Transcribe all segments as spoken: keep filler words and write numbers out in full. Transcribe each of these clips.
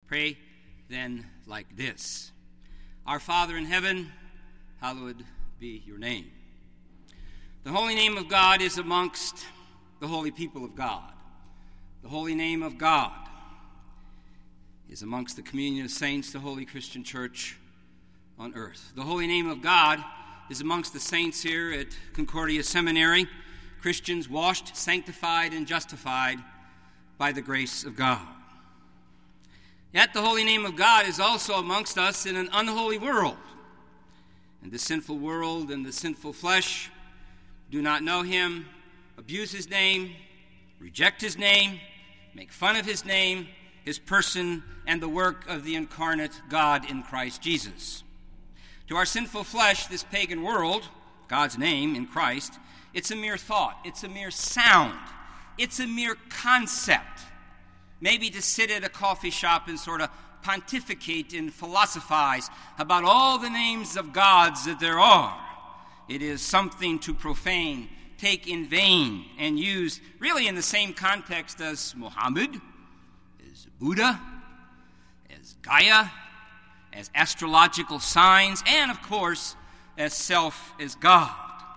Pray then like this: Our Father in heaven, hallowed be your name. The holy name of God is amongst the holy people of God. The holy name of God is amongst the communion of saints, the holy Christian church on earth. The holy name of God is amongst the saints here at Concordia Seminary, Christians washed, sanctified, and justified by the grace of God. Yet the holy name of God is also amongst us in an unholy world. And the sinful world and the sinful flesh do not know him, abuse his name, reject his name, make fun of his name, his person, and the work of the incarnate God in Christ Jesus. To our sinful flesh, this pagan world, God's name in Christ, it's a mere thought, it's a mere sound, it's a mere concept. Maybe to sit at a coffee shop and sort of pontificate and philosophize about all the names of gods that there are. It is something to profane, take in vain, and use really in the same context as Muhammad, as Buddha, as Gaia, as astrological signs, and of course, as self as God.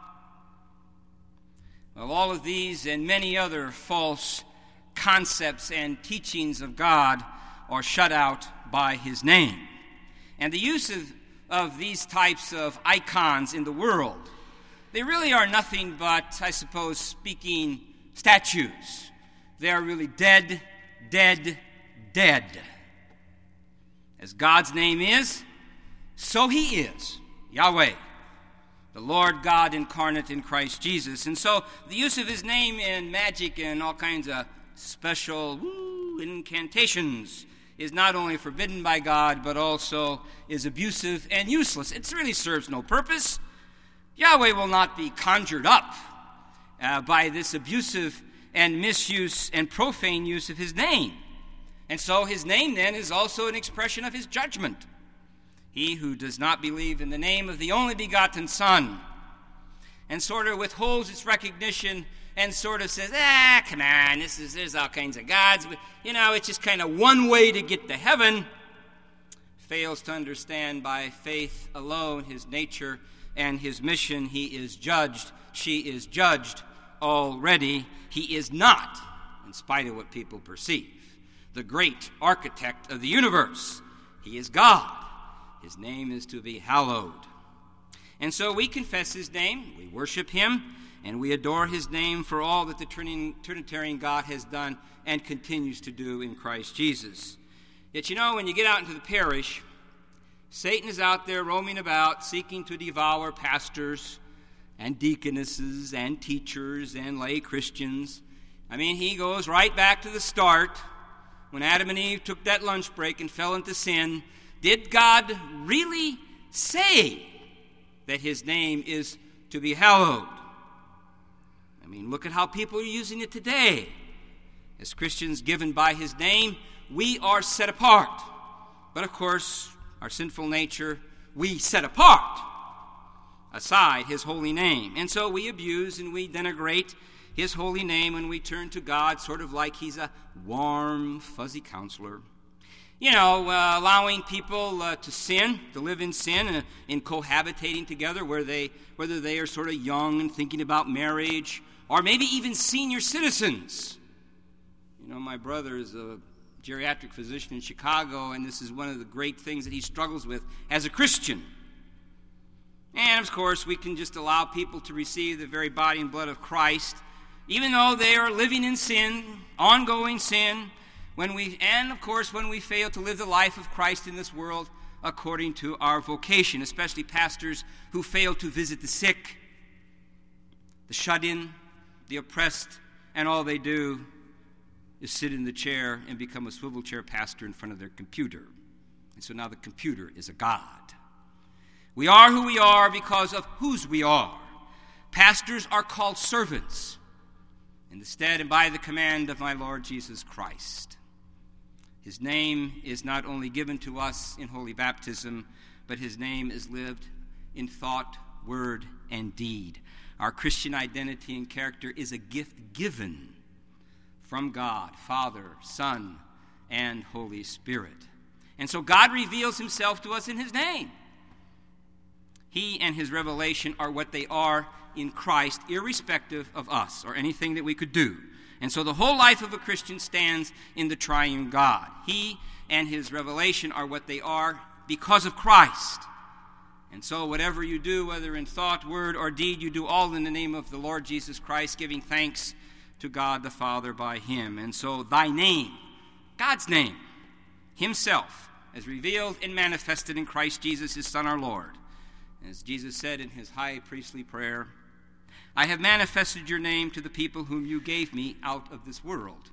Well, all of these and many other false concepts and teachings of God are shut out by his name. And the use of, of these types of icons in the world, they really are nothing but, I suppose, speaking statues. They are really dead, dead, dead. As God's name is, so he is, Yahweh, the Lord God incarnate in Christ Jesus. And so the use of his name in magic and all kinds of special woo, incantations is not only forbidden by God, but also is abusive and useless. It really serves no purpose. Yahweh will not be conjured up uh, by this abusive and misuse and profane use of his name. And so his name then is also an expression of his judgment. He who does not believe in the name of the only begotten Son and sort of withholds its recognition and sort of says, ah, come on, this is, there's all kinds of gods, but, you know, it's just kind of one way to get to heaven, fails to understand by faith alone his nature and his mission. He is judged, she is judged already. He is not, in spite of what people perceive, the great architect of the universe. He is God. His name is to be hallowed. And so we confess his name, we worship him, and we adore his name for all that the Trinitarian God has done and continues to do in Christ Jesus. Yet, you know, when you get out into the parish, Satan is out there roaming about, seeking to devour pastors and deaconesses and teachers and lay Christians. I mean, he goes right back to the start when Adam and Eve took that lunch break and fell into sin. Did God really say that his name is to be hallowed? I mean, look at how people are using it today. As Christians given by his name, we are set apart. But of course, our sinful nature, we set apart aside his holy name. And so we abuse and we denigrate his holy name when we turn to God sort of like he's a warm, fuzzy counselor. You know, uh, allowing people uh, to sin, to live in sin, uh, in cohabitating together, where they, whether they are sort of young and thinking about marriage, or maybe even senior citizens. You know, my brother is a geriatric physician in Chicago, and this is one of the great things that he struggles with as a Christian. And, of course, we can just allow people to receive the very body and blood of Christ, even though they are living in sin, ongoing sin, when we, and, of course, when we fail to live the life of Christ in this world according to our vocation, especially pastors who fail to visit the sick, the shut-in, the oppressed, and all they do is sit in the chair and become a swivel chair pastor in front of their computer. And so now the computer is a god. We are who we are because of whose we are. Pastors are called servants in the stead and by the command of my Lord Jesus Christ. His name is not only given to us in holy baptism, but his name is lived in thought, word, and deed. Our Christian identity and character is a gift given from God, Father, Son, and Holy Spirit. And so God reveals himself to us in his name. He and his revelation are what they are in Christ, irrespective of us or anything that we could do. And so the whole life of a Christian stands in the triune God. He and his revelation are what they are because of Christ. And so whatever you do, whether in thought, word, or deed, you do all in the name of the Lord Jesus Christ, giving thanks to God the Father by him. And so thy name, God's name, himself, as revealed and manifested in Christ Jesus, his Son, our Lord. As Jesus said in his high priestly prayer, I have manifested your name to the people whom you gave me out of this world.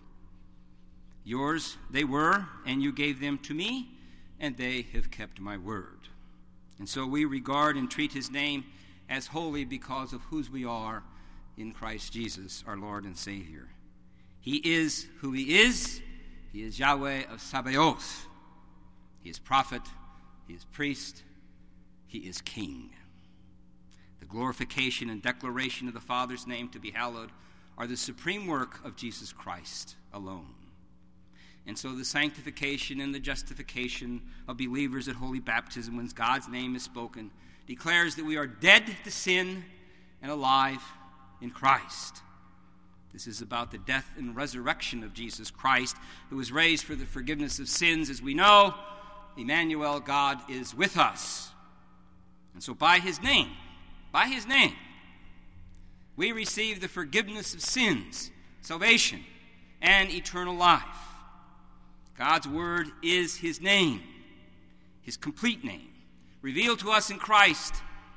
Yours they were, and you gave them to me, and they have kept my word. And so we regard and treat his name as holy because of whose we are in Christ Jesus, our Lord and Savior. He is who he is. He is Yahweh of Sabaoth. He is prophet. He is priest. He is king. The glorification and declaration of the Father's name to be hallowed are the supreme work of Jesus Christ alone. And so the sanctification and the justification of believers at holy baptism, when God's name is spoken, declares that we are dead to sin and alive in Christ. This is about the death and resurrection of Jesus Christ, who was raised for the forgiveness of sins. As we know, Emmanuel, God is with us. And so by his name, by his name, we receive the forgiveness of sins, salvation, and eternal life. God's word is his name, his complete name, revealed to us in Christ,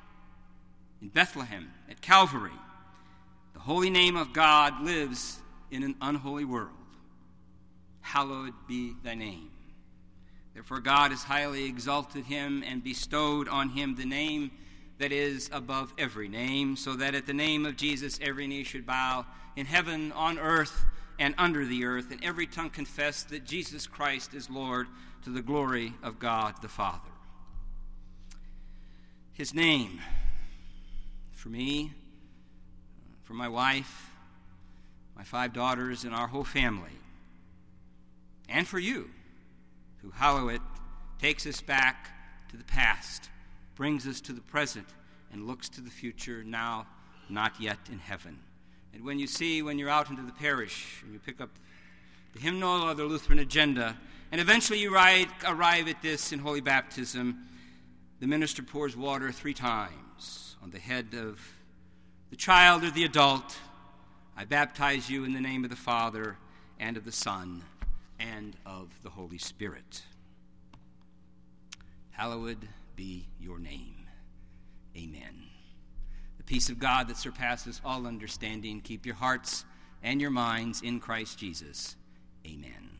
in Bethlehem, at Calvary. The holy name of God lives in an unholy world. Hallowed be thy name. Therefore God has highly exalted him and bestowed on him the name that is above every name, so that at the name of Jesus every knee should bow in heaven, on earth, and under the earth, and every tongue confess that Jesus Christ is Lord, to the glory of God the Father. His name, for me, for my wife, my five daughters, and our whole family, and for you, who hallow it, takes us back to the past, brings us to the present, and looks to the future, now not yet in heaven. And when you see, when you're out into the parish, and you pick up the hymnal or the Lutheran agenda, and eventually you ride, arrive at this in holy baptism, the minister pours water three times on the head of the child or the adult. I baptize you in the name of the Father, and of the Son, and of the Holy Spirit. Hallowed be your name. Amen. The peace of God that surpasses all understanding, keep your hearts and your minds in Christ Jesus. Amen.